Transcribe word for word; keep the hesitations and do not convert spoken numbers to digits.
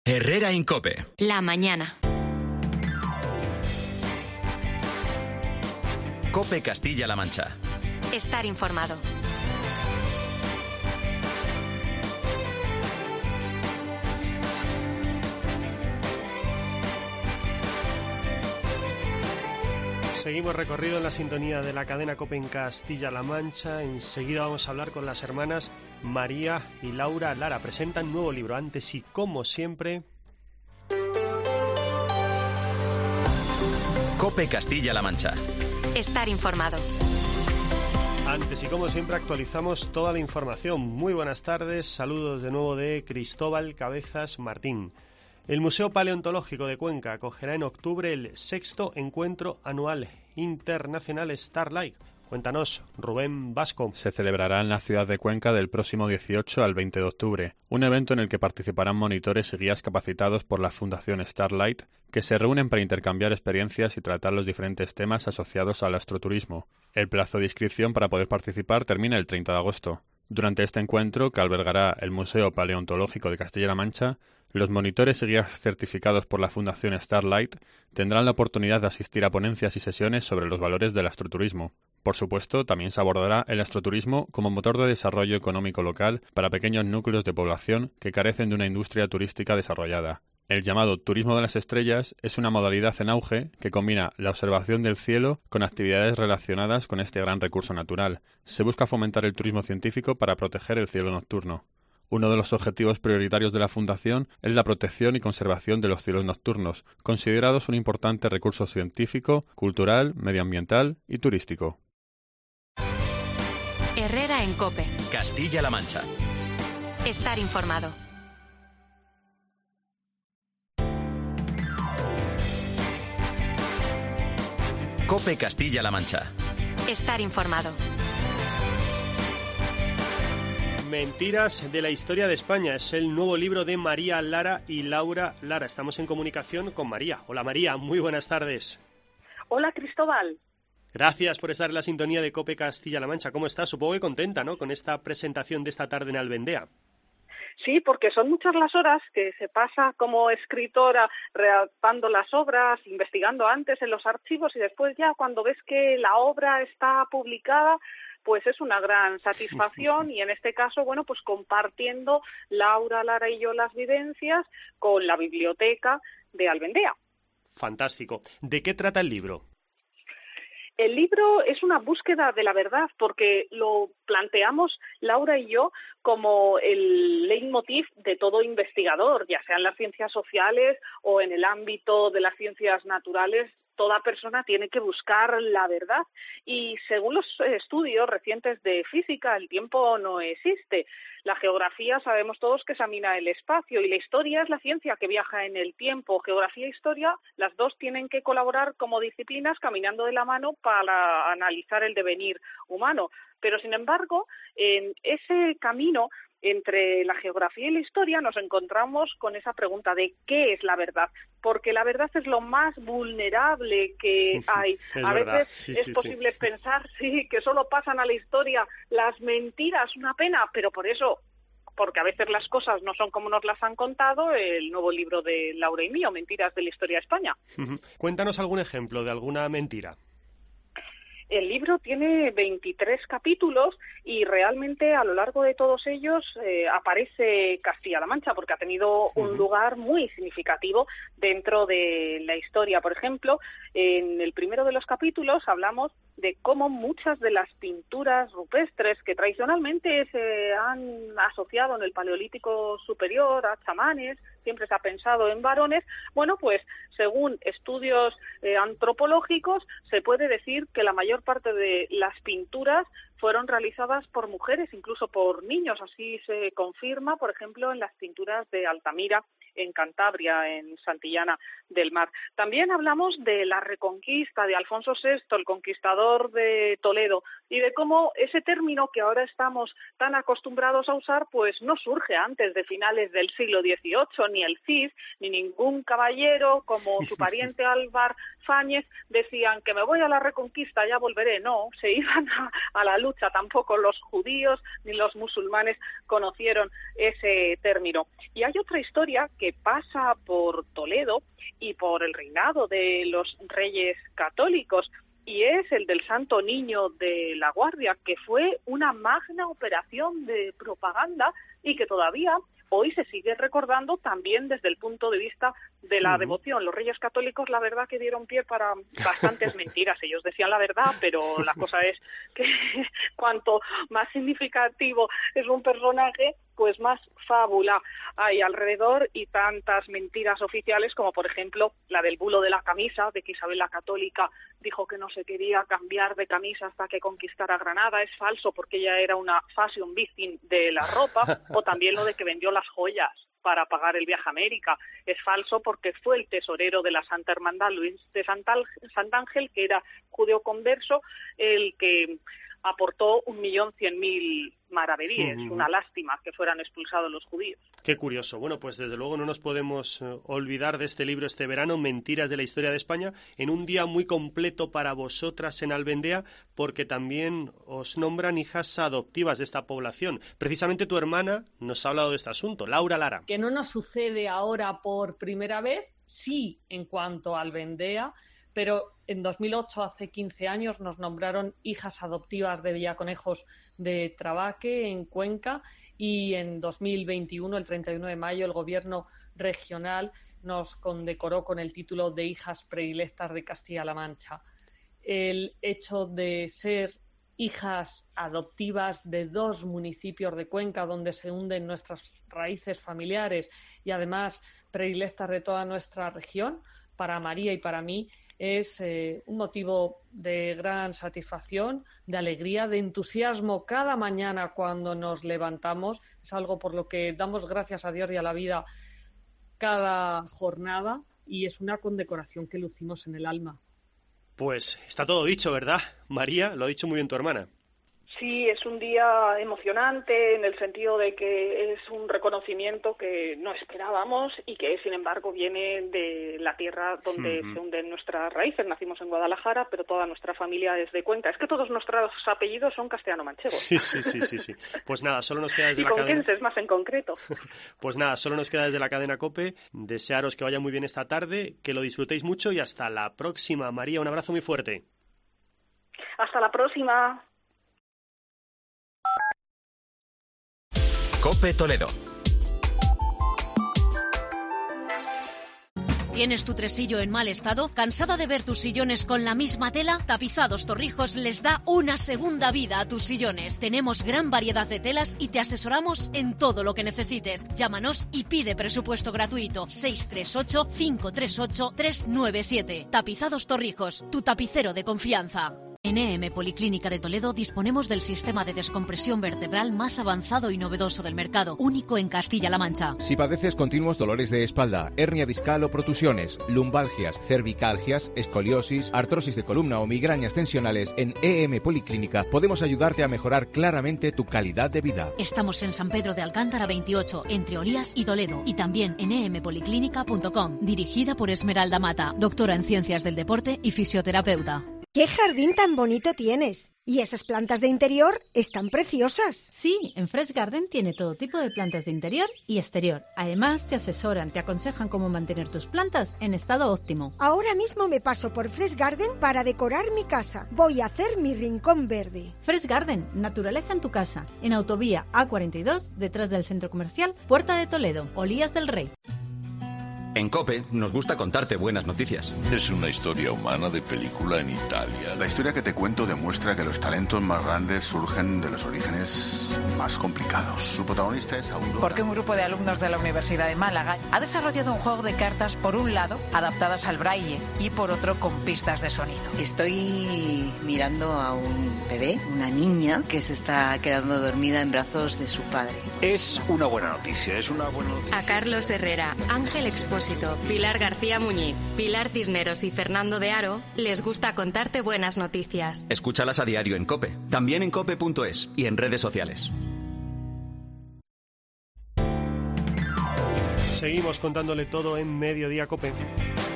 Herrera Incope. La mañana. Cope Castilla-La Mancha. Estar informado. Seguimos recorrido en la sintonía de la cadena COPE en Castilla-La Mancha. Enseguida vamos a hablar con las hermanas María y Laura Lara. Presentan nuevo libro. Antes y como siempre... COPE Castilla-La Mancha. Estar informado. Antes y como siempre actualizamos toda la información. Muy buenas tardes. Saludos de nuevo de Cristóbal Cabezas Martín. El Museo Paleontológico de Cuenca acogerá en octubre el sexto encuentro anual internacional Starlight. Cuéntanos, Rubén Vasco. Se celebrará en la ciudad de Cuenca del próximo dieciocho al veinte de octubre, un evento en el que participarán monitores y guías capacitados por la Fundación Starlight, que se reúnen para intercambiar experiencias y tratar los diferentes temas asociados al astroturismo. El plazo de inscripción para poder participar termina el treinta de agosto. Durante este encuentro, que albergará el Museo Paleontológico de Castilla-La Mancha, los monitores y guías certificados por la Fundación Starlight tendrán la oportunidad de asistir a ponencias y sesiones sobre los valores del astroturismo. Por supuesto, también se abordará el astroturismo como motor de desarrollo económico local para pequeños núcleos de población que carecen de una industria turística desarrollada. El llamado turismo de las estrellas es una modalidad en auge que combina la observación del cielo con actividades relacionadas con este gran recurso natural. Se busca fomentar el turismo científico para proteger el cielo nocturno. Uno de los objetivos prioritarios de la Fundación es la protección y conservación de los cielos nocturnos, considerados un importante recurso científico, cultural, medioambiental y turístico. Herrera en COPE. Castilla-La Mancha. Estar informado. COPE Castilla-La Mancha. Estar informado. Mentiras de la historia de España. Es el nuevo libro de María Lara y Laura Lara. Estamos en comunicación con María. Hola María, muy buenas tardes. Hola Cristóbal. Gracias por estar en la sintonía de COPE Castilla-La Mancha. ¿Cómo estás? Supongo que contenta, ¿no?, con esta presentación de esta tarde en Albendea. Sí, porque son muchas las horas que se pasa como escritora redactando las obras, investigando antes en los archivos y después ya cuando ves que la obra está publicada, pues es una gran satisfacción y en este caso, bueno, pues compartiendo Laura, Lara y yo las vivencias con la biblioteca de Albendea. Fantástico. ¿De qué trata el libro? El libro es una búsqueda de la verdad porque lo planteamos Laura y yo como el leitmotiv de todo investigador, ya sea en las ciencias sociales o en el ámbito de las ciencias naturales. Toda persona tiene que buscar la verdad y según los estudios recientes de física, el tiempo no existe. La geografía sabemos todos que examina el espacio y la historia es la ciencia que viaja en el tiempo. Geografía e historia, las dos tienen que colaborar como disciplinas caminando de la mano para analizar el devenir humano. Pero sin embargo, en ese camino entre la geografía y la historia nos encontramos con esa pregunta de ¿qué es la verdad? Porque la verdad es lo más vulnerable que hay. Es a verdad. veces sí, es sí, posible sí. pensar sí, que solo pasan a la historia las mentiras, una pena, pero por eso, porque a veces las cosas no son como nos las han contado, el nuevo libro de Laura y mío, Mentiras de la historia de España. Cuéntanos algún ejemplo de alguna mentira. El libro tiene veintitrés capítulos y realmente a lo largo de todos ellos eh, aparece Castilla-La Mancha porque ha tenido un uh-huh. lugar muy significativo dentro de la historia. Por ejemplo, en el primero de los capítulos hablamos de cómo muchas de las pinturas rupestres que tradicionalmente se han asociado en el Paleolítico Superior a chamanes, siempre se ha pensado en varones, bueno, pues según estudios eh, antropológicos se puede decir que la mayor parte de las pinturas fueron realizadas por mujeres, incluso por niños. Así se confirma, por ejemplo, en las pinturas de Altamira, en Cantabria, en Santillana del Mar. También hablamos de la Reconquista de Alfonso sexto, el conquistador de Toledo, y de cómo ese término que ahora estamos tan acostumbrados a usar, pues no surge antes de finales del siglo dieciocho, ni el Cid, ni ningún caballero como su pariente Álvar Fáñez decían que me voy a la Reconquista, ya volveré. No, se iban a, a la lucha lucha, tampoco los judíos ni los musulmanes conocieron ese término. Y hay otra historia que pasa por Toledo y por el reinado de los reyes católicos, y es el del Santo Niño de la Guardia, que fue una magna operación de propaganda y que todavía hoy se sigue recordando también desde el punto de vista de la devoción. Los reyes católicos, la verdad, que dieron pie para bastantes mentiras. Ellos decían la verdad, pero la cosa es que cuanto más significativo es un personaje, pues más fábula hay alrededor, y tantas mentiras oficiales como, por ejemplo, la del bulo de la camisa, de que Isabel la Católica dijo que no se quería cambiar de camisa hasta que conquistara Granada. Es falso, porque ella era una fashion victim de la ropa. O también lo de que vendió las joyas para pagar el viaje a América. Es falso porque fue el tesorero de la Santa Hermandad, Luis de Santángel, que era judeo converso, el que aportó un millón cien mil maravedíes. Sí. Una lástima que fueran expulsados los judíos. Qué curioso. Bueno, pues desde luego no nos podemos eh, olvidar de este libro este verano, Mentiras de la Historia de España, en un día muy completo para vosotras en Albendea, porque también os nombran hijas adoptivas de esta población. Precisamente tu hermana nos ha hablado de este asunto, Laura Lara. Que no nos sucede ahora por primera vez, sí en cuanto a Albendea, pero en dos mil ocho, hace quince años, nos nombraron hijas adoptivas de Villaconejos de Trabaque, en Cuenca, y en dos mil veintiuno, el treinta y uno de mayo, el Gobierno regional nos condecoró con el título de hijas predilectas de Castilla-La Mancha. El hecho de ser hijas adoptivas de dos municipios de Cuenca, donde se hunden nuestras raíces familiares, y además predilectas de toda nuestra región, para María y para mí, es eh, un motivo de gran satisfacción, de alegría, de entusiasmo cada mañana cuando nos levantamos. Es algo por lo que damos gracias a Dios y a la vida cada jornada, y es una condecoración que lucimos en el alma. Pues está todo dicho, ¿verdad? María, lo ha dicho muy bien tu hermana. Sí, es un día emocionante en el sentido de que es un reconocimiento que no esperábamos y que, sin embargo, viene de la tierra donde uh-huh. se hunden nuestras raíces. Nacimos en Guadalajara, pero toda nuestra familia es de Cuenca. Es que todos nuestros apellidos son castellano-manchegos. Sí, sí, sí, sí, sí. Pues nada, solo nos queda desde y la cadena... es más en concreto. Pues nada, solo nos queda desde la cadena COPE desearos que vaya muy bien esta tarde, que lo disfrutéis mucho y hasta la próxima. María, un abrazo muy fuerte. Hasta la próxima. COPE Toledo. ¿Tienes tu tresillo en mal estado? ¿Cansada de ver tus sillones con la misma tela? Tapizados Torrijos les da una segunda vida a tus sillones. Tenemos gran variedad de telas y te asesoramos en todo lo que necesites. Llámanos y pide presupuesto gratuito. seis tres ocho, cinco tres ocho, tres nueve siete. Tapizados Torrijos, tu tapicero de confianza. En E M Policlínica de Toledo disponemos del sistema de descompresión vertebral más avanzado y novedoso del mercado, único en Castilla-La Mancha. Si padeces continuos dolores de espalda, hernia discal o protusiones, lumbalgias, cervicalgias, escoliosis, artrosis de columna o migrañas tensionales, en E M Policlínica podemos ayudarte a mejorar claramente tu calidad de vida. Estamos en San Pedro de Alcántara veintiocho, entre Olías y Toledo, y también en e m policlínica punto com, dirigida por Esmeralda Mata, doctora en Ciencias del Deporte y fisioterapeuta. ¡Qué jardín tan bonito tienes! Y esas plantas de interior están preciosas. Sí, en Fresh Garden tiene todo tipo de plantas de interior y exterior. Además, te asesoran, te aconsejan cómo mantener tus plantas en estado óptimo. Ahora mismo me paso por Fresh Garden para decorar mi casa. Voy a hacer mi rincón verde. Fresh Garden, naturaleza en tu casa. En Autovía A cuarenta y dos, detrás del Centro Comercial Puerta de Toledo, Olías del Rey. En COPE nos gusta contarte buenas noticias. Es una historia humana de película en Italia. La historia que te cuento demuestra que los talentos más grandes surgen de los orígenes más complicados. Su protagonista es Aurora. Porque un grupo de alumnos de la Universidad de Málaga ha desarrollado un juego de cartas, por un lado, adaptadas al braille, y por otro, con pistas de sonido. Estoy mirando a un bebé, una niña, que se está quedando dormida en brazos de su padre. Es una buena noticia, es una buena noticia. A Carlos Herrera, Ángel Expósito, Pilar García Muñiz, Pilar Cisneros y Fernando de Aro les gusta contarte buenas noticias. Escúchalas a diario en COPE, también en cope punto es y en redes sociales. Seguimos contándole todo en Mediodía COPE.